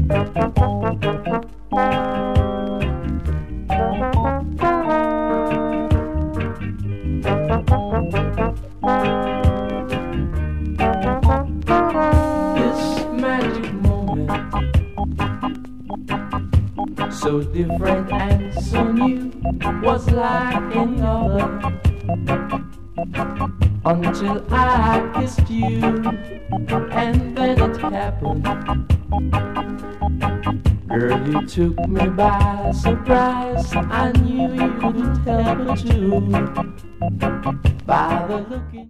So different and so new, was like any other, until I kissed you, and then it happened. Girl, you took me by surprise. I knew you couldn't help it too, by the look in